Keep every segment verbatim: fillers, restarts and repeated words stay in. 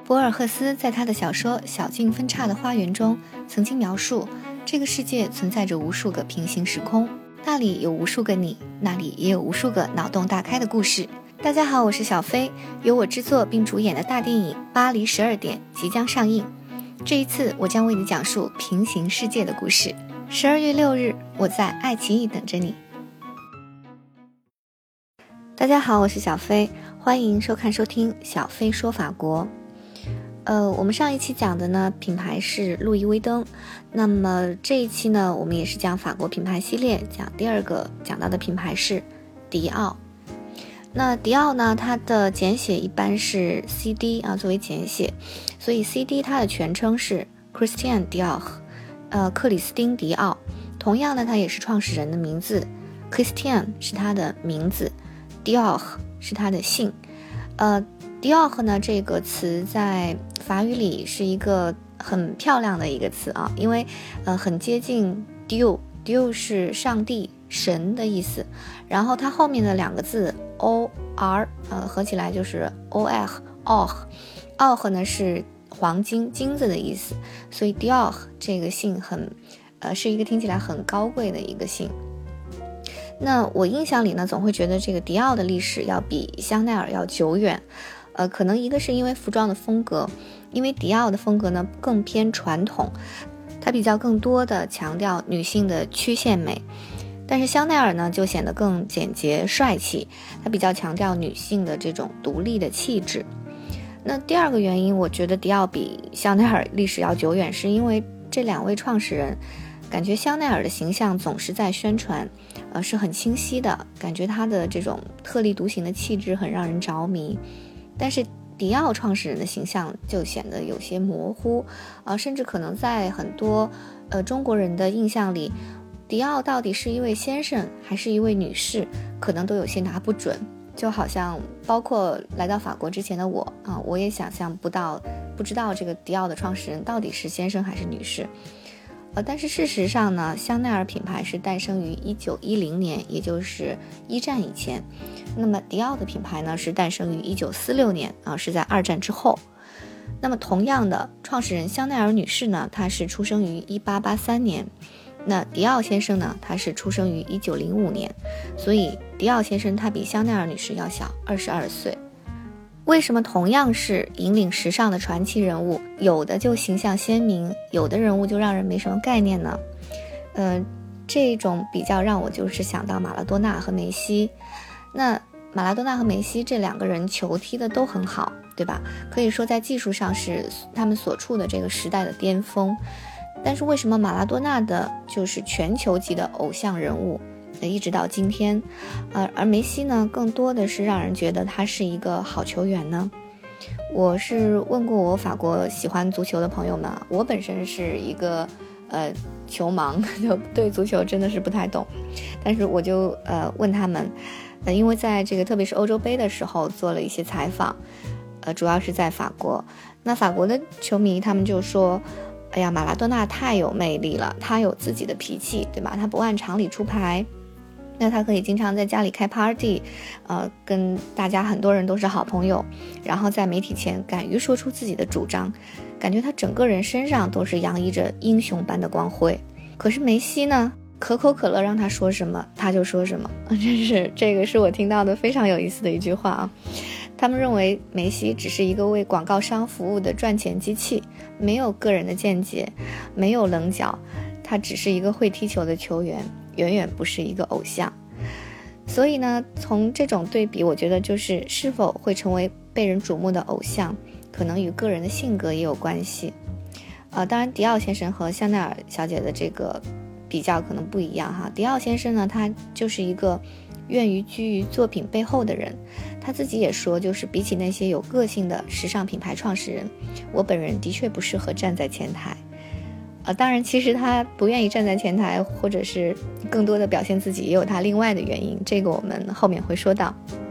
博尔赫斯在他的小说《小径分岔的花园》中曾经描述，这个世界存在着无数个平行时空，那里有无数个你，那里也有无数个脑洞大开的故事。大家好，我是小飞，由我制作并主演的大电影《巴黎十二点》即将上映。这一次我将为你讲述平行世界的故事。十二月六日，我在爱奇艺等着你。大家好，我是小飞，欢迎收看收听小飞说法国。呃，我们上一期讲的呢，品牌是路易威登。那么这一期呢，我们也是讲法国品牌系列，讲第二个讲到的品牌是迪奥。那迪奥呢，它的简写一般是 C D 啊，作为简写，所以 C D 它的全称是 Christian Dior， 呃，克里斯汀迪奥。同样呢，它也是创始人的名字 ，Christian 是他的名字 ，Dior 是他的姓。呃 ，Dior 呢这个词在法语里是一个很漂亮的一个词啊，因为呃很接近 Dieu，Dieu 是上帝、神的意思，然后它后面的两个字 O R 呃合起来就是 O R or，or 呢是黄金、金子的意思，所以 Dior 这个姓很呃是一个听起来很高贵的一个姓。那我印象里呢，总会觉得这个迪奥的历史要比香奈儿要久远。呃，可能一个是因为服装的风格，因为迪奥的风格呢更偏传统，它比较更多的强调女性的曲线美，但是香奈儿呢就显得更简洁帅气，它比较强调女性的这种独立的气质。那第二个原因，我觉得迪奥比香奈儿历史要久远，是因为这两位创始人感觉香奈儿的形象总是在宣传，呃，是很清晰的，感觉他的这种特立独行的气质很让人着迷。但是迪奥创始人的形象就显得有些模糊，呃，甚至可能在很多呃中国人的印象里，迪奥到底是一位先生还是一位女士，可能都有些拿不准。就好像包括来到法国之前的我啊，我也想象不到，不知道这个迪奥的创始人到底是先生还是女士。呃，但是事实上呢，香奈儿品牌是诞生于一九一零年，也就是一战以前。那么迪奥的品牌呢，是诞生于一九四六年啊，是在二战之后。那么同样的，创始人香奈儿女士呢，她是出生于一八八三年。那迪奥先生呢，他是出生于一九零五年，所以迪奥先生他比香奈儿女士要小二十二岁。为什么同样是引领时尚的传奇人物，有的就形象鲜明，有的人物就让人没什么概念呢？呃，这种比较让我就是想到马拉多纳和梅西。那马拉多纳和梅西这两个人球踢的都很好，对吧？可以说在技术上是他们所处的这个时代的巅峰。但是为什么马拉多纳的就是全球级的偶像人物，一直到今天，呃，而梅西呢，更多的是让人觉得他是一个好球员呢？我是问过我法国喜欢足球的朋友们，我本身是一个呃球盲，就对足球真的是不太懂，但是我就呃问他们，呃，因为在这个特别是欧洲杯的时候做了一些采访，呃，主要是在法国，那法国的球迷他们就说，哎呀，马拉多纳太有魅力了，他有自己的脾气，对吧？他不按常理出牌，那他可以经常在家里开 party， 呃，跟大家很多人都是好朋友，然后在媒体前敢于说出自己的主张，感觉他整个人身上都是洋溢着英雄般的光辉。可是梅西呢，可口可乐让他说什么他就说什么，真是这个是我听到的非常有意思的一句话啊。他们认为梅西只是一个为广告商服务的赚钱机器，没有个人的见解，没有棱角，他只是一个会踢球的球员，远远不是一个偶像。所以呢，从这种对比，我觉得就是是否会成为被人瞩目的偶像，可能与个人的性格也有关系。呃，当然迪奥先生和香奈儿小姐的这个比较可能不一样哈。迪奥先生呢，他就是一个愿于居于作品背后的人，他自己也说，就是比起那些有个性的时尚品牌创始人，我本人的确不适合站在前台。呃，当然其实他不愿意站在前台，或者是更多的表现自己，也有他另外的原因，这个我们后面会说到。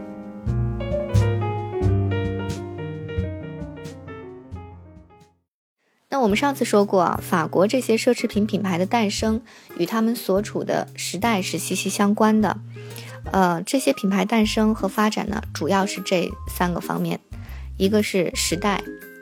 那我们上次说过啊，法国这些奢侈品品牌的诞生与他们所处的时代是息息相关的。呃，这些品牌诞生和发展呢，主要是这三个方面，一个是时代，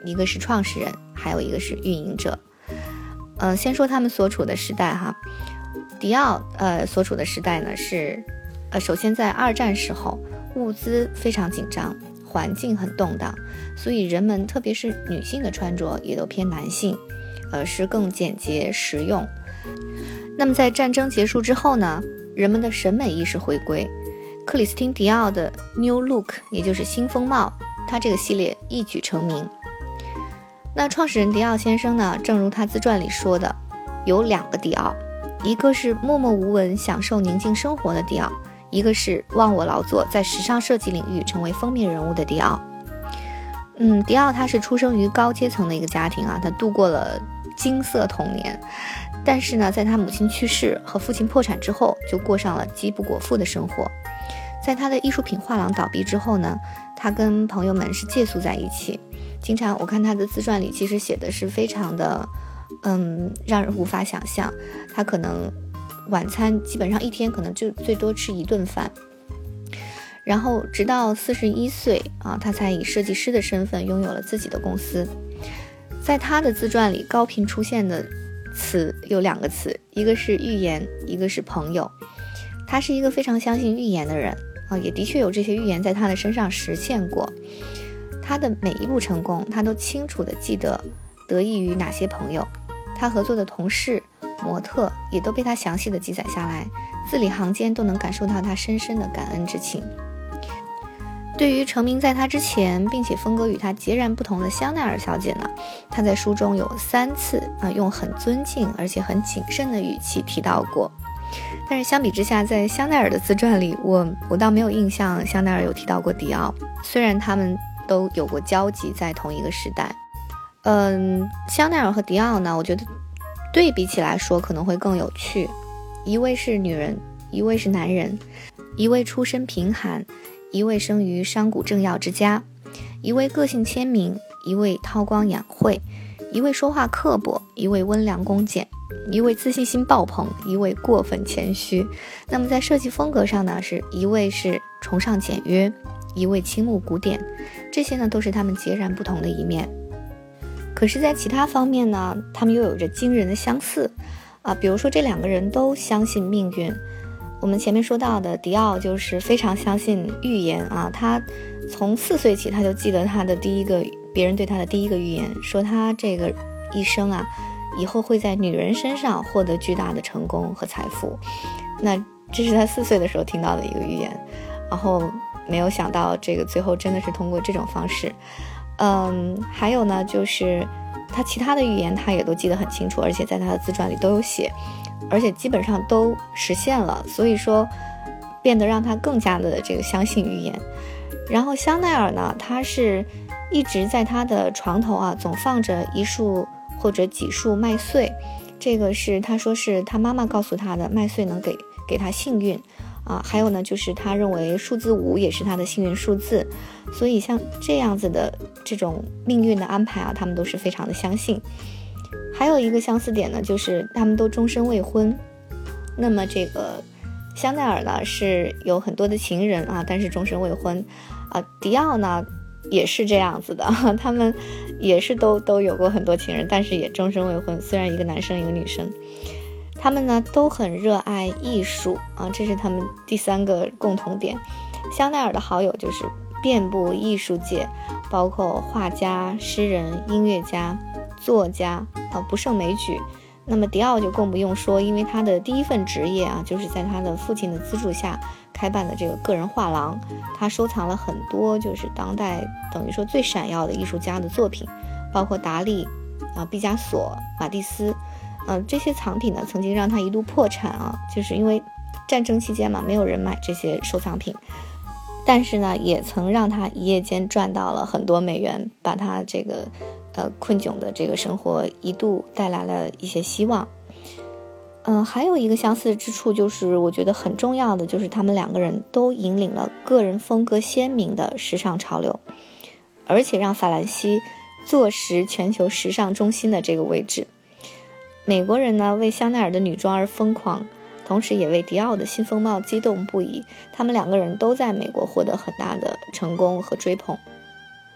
一个是创始人，还有一个是运营者。呃，先说他们所处的时代哈，迪奥呃所处的时代呢是，呃，首先在二战时候，物资非常紧张，环境很动荡，所以人们特别是女性的穿着也都偏男性，呃，是更简洁实用。那么在战争结束之后呢，人们的审美意识回归，克里斯汀·迪奥的 New Look 也就是新风貌，他这个系列一举成名。那创始人迪奥先生呢，正如他自传里说的，有两个迪奥，一个是默默无闻享受宁静生活的迪奥，一个是忘我劳作在时尚设计领域成为封面人物的迪奥。嗯，迪奥他是出生于高阶层的一个家庭啊，他度过了金色童年，但是呢，在他母亲去世和父亲破产之后，就过上了饥不果腹的生活。在他的艺术品画廊倒闭之后呢，他跟朋友们是借宿在一起，经常我看他的自传里其实写的是非常的嗯，让人无法想象。他可能晚餐基本上一天可能就最多吃一顿饭，然后直到四十一岁啊，他才以设计师的身份拥有了自己的公司。在他的自传里高频出现的词有两个词，一个是预言，一个是朋友。他是一个非常相信预言的人啊，也的确有这些预言在他的身上实现过。他的每一步成功，他都清楚地记得得益于哪些朋友，他合作的同事、模特也都被他详细地记载下来，字里行间都能感受到他深深的感恩之情。对于成名在他之前并且风格与他截然不同的香奈儿小姐呢，他在书中有三次啊用很尊敬而且很谨慎的语气提到过。但是相比之下，在香奈儿的自传里，我我倒没有印象香奈儿有提到过迪奥，虽然他们都有过交集，在同一个时代。嗯，香奈儿和迪奥呢，我觉得对比起来说可能会更有趣。一位是女人，一位是男人，一位出身贫寒，一位生于商贾政要之家，一位个性鲜明，一位韬光养晦，一位说话刻薄，一位温良恭俭，一位自信心爆棚，一位过分谦虚。那么在设计风格上呢，是一位是崇尚简约，一位倾慕古典，这些呢都是他们截然不同的一面。可是在其他方面呢，他们又有着惊人的相似啊，比如说这两个人都相信命运。我们前面说到的迪奥就是非常相信预言啊，他从四岁起他就记得他的第一个别人对他的第一个预言，说他这个一生啊以后会在女人身上获得巨大的成功和财富。那这是他四岁的时候听到的一个预言，然后没有想到这个最后真的是通过这种方式。嗯，还有呢就是他其他的预言他也都记得很清楚，而且在他的自传里都有写，而且基本上都实现了，所以说变得让他更加的这个相信预言。然后香奈儿呢，他是一直在他的床头啊总放着一束或者几束麦穗，这个是他说是他妈妈告诉他的，麦穗能给给他幸运啊。还有呢就是他认为数字五也是他的幸运数字，所以像这样子的这种命运的安排啊，他们都是非常的相信。还有一个相似点呢，就是他们都终身未婚。那么这个香奈儿呢是有很多的情人啊，但是终身未婚啊。迪奥呢也是这样子的，他们也是都都有过很多情人，但是也终身未婚，虽然一个男生一个女生。他们呢都很热爱艺术啊，这是他们第三个共同点。香奈儿的好友就是遍布艺术界，包括画家、诗人、音乐家、作家啊，不胜枚举。那么迪奥就更不用说，因为他的第一份职业啊，就是在他的父亲的资助下开办的这个个人画廊，他收藏了很多就是当代等于说最闪耀的艺术家的作品，包括达利啊、毕加索、马蒂斯，呃，这些藏品呢曾经让他一度破产啊，就是因为战争期间嘛，没有人买这些收藏品，但是呢也曾让他一夜间赚到了很多美元，把他这个呃困窘的这个生活一度带来了一些希望。嗯、呃，还有一个相似之处，就是我觉得很重要的，就是他们两个人都引领了个人风格鲜明的时尚潮流，而且让法兰西坐实全球时尚中心的这个位置。美国人呢为香奈儿的女装而疯狂，同时也为迪奥的新风貌激动不已，他们两个人都在美国获得很大的成功和追捧。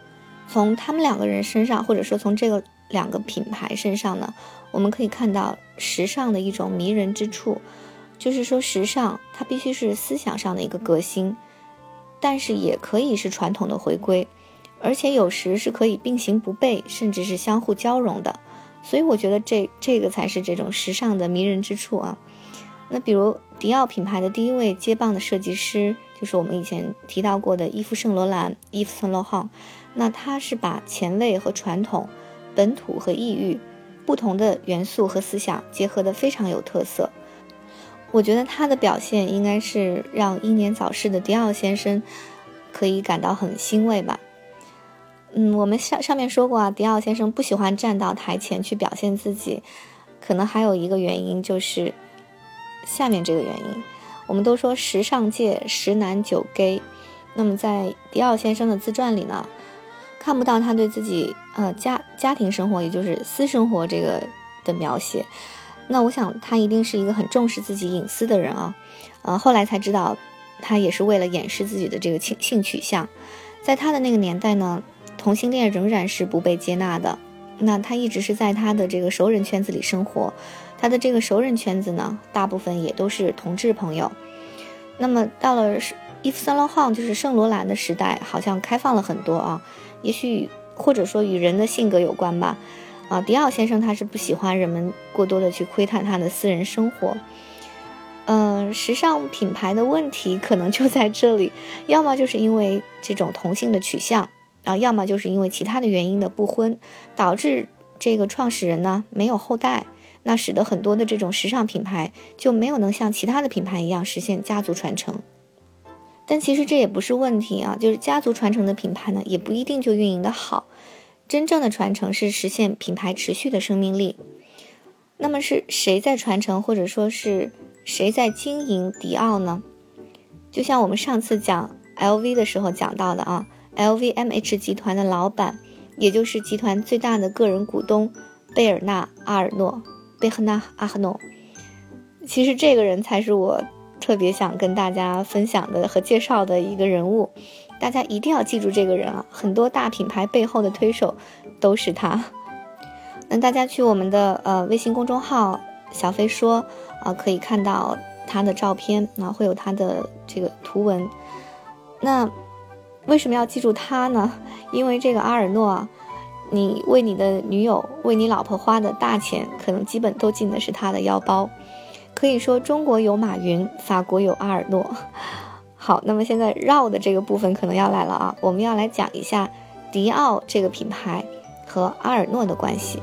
从他们两个人身上，或者说从这个两个品牌身上呢，我们可以看到时尚的一种迷人之处，就是说时尚它必须是思想上的一个革新，但是也可以是传统的回归，而且有时是可以并行不悖，甚至是相互交融的。所以我觉得这这个才是这种时尚的迷人之处啊。那比如迪奥品牌的第一位接棒的设计师，就是我们以前提到过的伊夫圣罗兰 Yves Saint Laurent， 那他是把前卫和传统、本土和异域不同的元素和思想结合得非常有特色。我觉得他的表现应该是让英年早逝的迪奥先生可以感到很欣慰吧。嗯，我们上上面说过啊，迪奥先生不喜欢站到台前去表现自己，可能还有一个原因就是下面这个原因。我们都说时尚界十男九 gay， 那么在迪奥先生的自传里呢，看不到他对自己呃家家庭生活，也就是私生活这个的描写。那我想他一定是一个很重视自己隐私的人啊。呃，后来才知道他也是为了掩饰自己的这个性性取向。在他的那个年代呢，同性恋仍然是不被接纳的。那他一直是在他的这个熟人圈子里生活，他的这个熟人圈子呢，大部分也都是同志朋友。那么到了伊夫圣罗朗就是圣罗兰的时代，好像开放了很多啊，也许或者说与人的性格有关吧。啊，迪奥先生他是不喜欢人们过多的去窥探他的私人生活。呃，时尚品牌的问题可能就在这里，要么就是因为这种同性的取向啊，要么就是因为其他的原因的不婚，导致这个创始人呢没有后代，那使得很多的这种时尚品牌就没有能像其他的品牌一样实现家族传承。但其实这也不是问题啊，就是家族传承的品牌呢，也不一定就运营的好。真正的传承是实现品牌持续的生命力。那么是谁在传承，或者说是谁在经营迪奥呢？就像我们上次讲 L V 的时候讲到的啊 ，L V M H 集团的老板，也就是集团最大的个人股东贝尔纳·阿尔诺，贝赫纳·阿赫诺。其实这个人才是我特别想跟大家分享的和介绍的一个人物，大家一定要记住这个人啊！很多大品牌背后的推手都是他。那大家去我们的呃微信公众号小飞说啊、呃，可以看到他的照片啊，会有他的这个图文。那为什么要记住他呢？因为这个阿尔诺啊，你为你的女友、为你老婆花的大钱，可能基本都进的是他的腰包。可以说中国有马云，法国有阿尔诺。好，那么现在绕的这个部分可能要来了啊，我们要来讲一下迪奥这个品牌和阿尔诺的关系。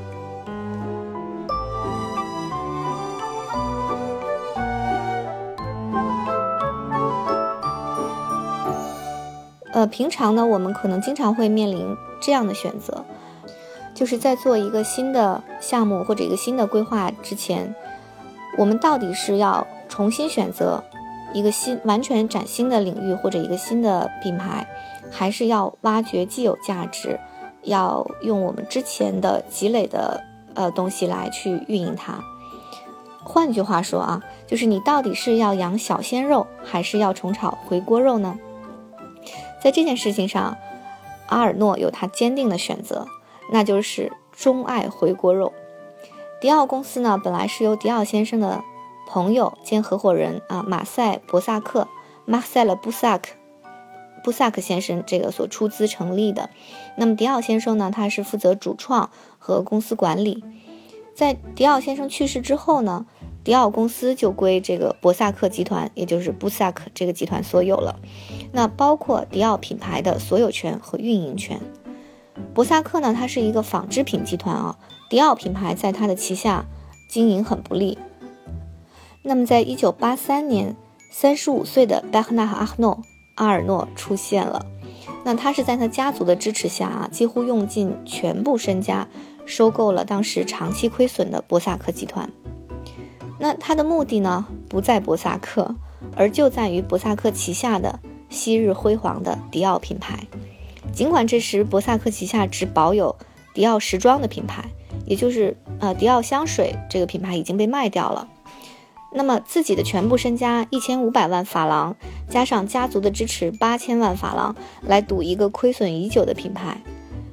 呃，平常呢，我们可能经常会面临这样的选择，就是在做一个新的项目或者一个新的规划之前，我们到底是要重新选择一个新完全崭新的领域或者一个新的品牌，还是要挖掘既有价值，要用我们之前的积累的呃东西来去运营它。换句话说啊，就是你到底是要养小鲜肉，还是要重炒回锅肉呢？在这件事情上，阿尔诺有他坚定的选择，那就是钟爱回锅肉。迪奥公司呢，本来是由迪奥先生的朋友兼合伙人啊马塞博萨克 Marcel Boussac 布萨克先生这个所出资成立的。那么迪奥先生呢，他是负责主创和公司管理。在迪奥先生去世之后呢，迪奥公司就归这个博萨克集团，也就是布萨克这个集团所有了。那包括迪奥品牌的所有权和运营权。博萨克呢，它是一个纺织品集团啊，迪奥品牌在它的旗下经营很不利。那么在一九八三年，三十五岁的贝赫纳·阿赫诺阿尔诺出现了。那他是在他家族的支持下啊，几乎用尽全部身家收购了当时长期亏损的博萨克集团。那他的目的呢，不在博萨克，而就在于博萨克旗下的昔日辉煌的迪奥品牌。尽管这时博萨克旗下只保有迪奥时装的品牌，也就是呃迪奥香水这个品牌已经被卖掉了。那么自己的全部身家一千五百万法郎，加上家族的支持八千万法郎，来赌一个亏损已久的品牌。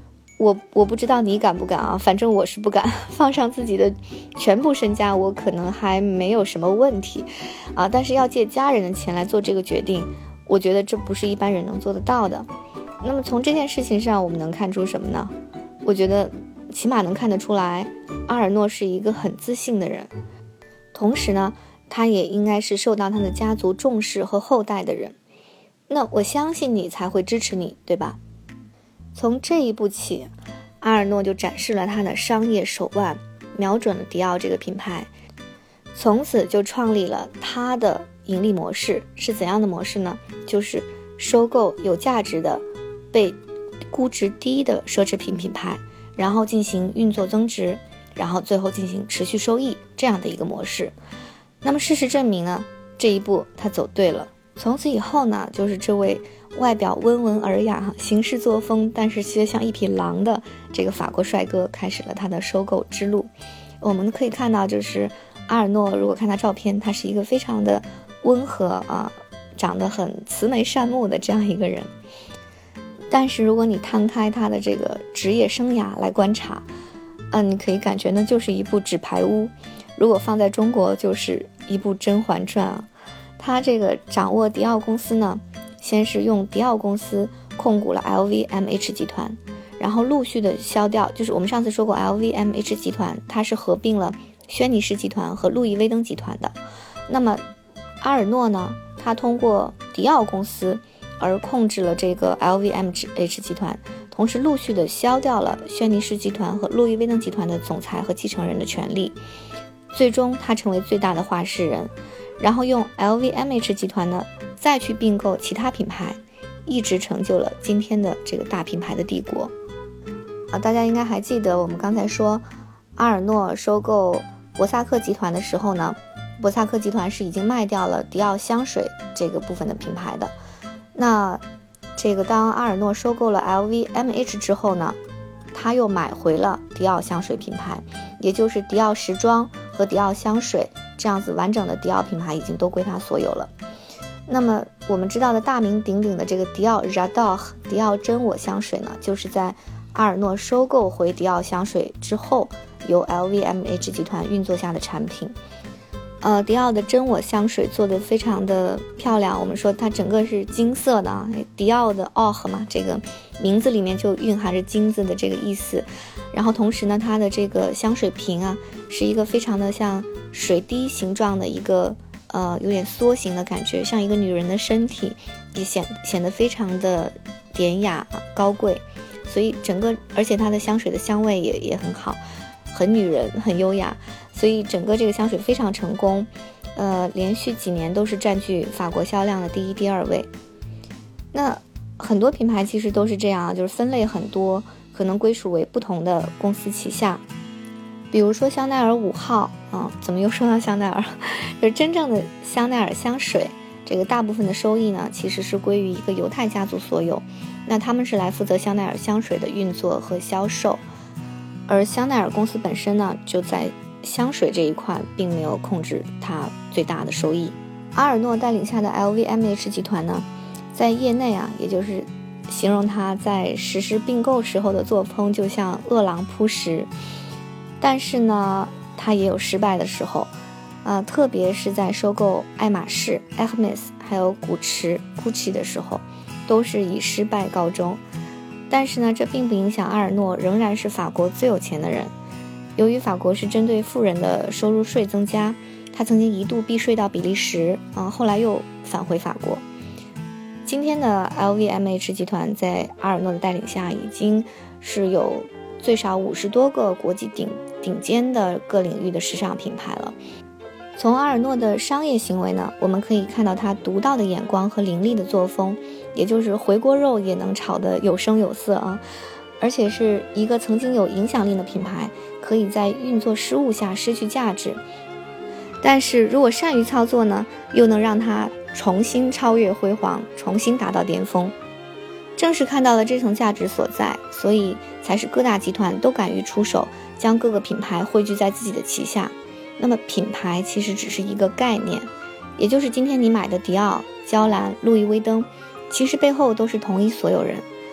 我我不知道你敢不敢啊，反正我是不敢放上自己的全部身家，我可能还没有什么问题啊，但是要借家人的钱来做这个决定，我觉得这不是一般人能做得到的。那么从这件事情上我们能看出什么呢？我觉得起码能看得出来，阿尔诺是一个很自信的人，同时呢，他也应该是受到他的家族重视和后代的人。那我相信你才会支持你，对吧？从这一步起，阿尔诺就展示了他的商业手腕，瞄准了迪奥这个品牌，从此就创立了他的盈利模式。是怎样的模式呢？就是收购有价值的、被估值低的奢侈品品牌，然后进行运作增值，然后最后进行持续收益，这样的一个模式。那么事实证明呢，这一步他走对了。从此以后呢，就是这位外表温文尔雅、行事作风但是却像一匹狼的这个法国帅哥开始了他的收购之路。我们可以看到，就是阿尔诺，如果看他照片，他是一个非常的温和啊，长得很慈眉善目的这样一个人。但是如果你摊开他的这个职业生涯来观察，嗯，你可以感觉呢，就是一部纸牌屋。如果放在中国，就是一部《甄嬛传》啊。他这个掌握迪奥公司呢，先是用迪奥公司控股了 L V M H 集团，然后陆续的销掉，就是我们上次说过 L V M H 集团它是合并了轩尼诗集团和路易威登集团的。那么阿尔诺呢，他通过迪奥公司而控制了这个 L V M H 集团，同时陆续的销掉了轩尼诗集团和路易威登集团的总裁和继承人的权利，最终他成为最大的话事人，然后用 L V M H 集团呢再去并购其他品牌，一直成就了今天的这个大品牌的帝国啊。大家应该还记得我们刚才说阿尔诺收购博萨克集团的时候呢，博萨克集团是已经卖掉了迪奥香水这个部分的品牌的。那这个当阿尔诺收购了 L V M H 之后呢，他又买回了迪奥香水品牌，也就是迪奥时装和迪奥香水，这样子完整的迪奥品牌已经都归他所有了。那么我们知道的大名鼎鼎的这个迪奥 J'adore 迪奥真我香水呢，就是在阿尔诺收购回迪奥香水之后，由 L V M H 集团运作下的产品。呃，迪奥的真我香水做得非常的漂亮，我们说它整个是金色的，迪奥的奥赫嘛，这个名字里面就蕴含着金子的这个意思。然后同时呢，它的这个香水瓶啊，是一个非常的像水滴形状的一个呃有点梭形的感觉，像一个女人的身体，也显显得非常的典雅高贵。所以整个，而且它的香水的香味也也很好，很女人，很优雅。所以整个这个香水非常成功，呃，连续几年都是占据法国销量的第一、第二位。那很多品牌其实都是这样，就是分类很多，可能归属为不同的公司旗下。比如说香奈儿五号啊，怎么又说到香奈儿？就是真正的香奈儿香水，这个大部分的收益呢，其实是归于一个犹太家族所有。那他们是来负责香奈儿香水的运作和销售，而香奈儿公司本身呢，就在香水这一块并没有控制它最大的收益。阿尔诺带领下的 L V M H 集团呢，在业内啊，也就是形容他在实施并购时候的作风就像饿狼扑食。但是呢，他也有失败的时候，呃，特别是在收购爱马仕 Hermes 还有古驰 Gucci 的时候，都是以失败告终。但是呢，这并不影响阿尔诺仍然是法国最有钱的人。由于法国是针对富人的收入税增加，他曾经一度避税到比利时，啊，后来又返回法国。今天的 L V M H 集团在阿尔诺的带领下，已经是有最少五十多个国际顶顶尖的各领域的时尚品牌了。从阿尔诺的商业行为呢，我们可以看到他独到的眼光和凌厉的作风，也就是回锅肉也能炒得有声有色啊。而且是一个曾经有影响力的品牌，可以在运作失误下失去价值，但是如果善于操作呢，又能让它重新超越辉煌，重新达到巅峰。正是看到了这层价值所在，所以才是各大集团都敢于出手，将各个品牌汇聚在自己的旗下。那么品牌其实只是一个概念，也就是今天你买的迪奥、娇兰、路易威登，其实背后都是同一所有人。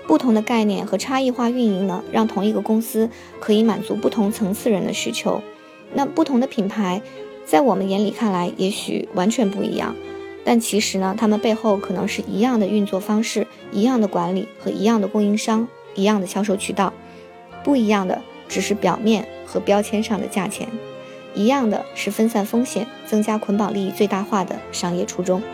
不同的概念和差异化运营呢，让同一个公司可以满足不同层次人的需求。那不同的品牌在我们眼里看来也许完全不一样，但其实呢，他们背后可能是一样的运作方式，一样的管理和一样的供应商，一样的销售渠道。不一样的只是表面和标签上的价钱，一样的是分散风险，增加捆绑利益最大化的商业初衷。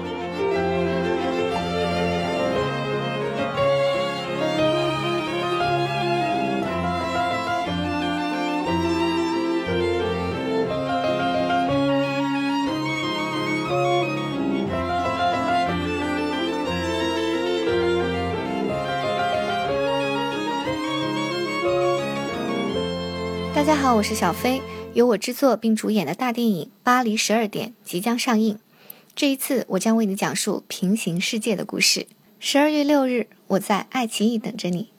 大家好，我是小飞，由我制作并主演的大电影《巴黎十二点》即将上映。这一次我将为你讲述平行世界的故事。十二月六日，我在爱奇艺等着你。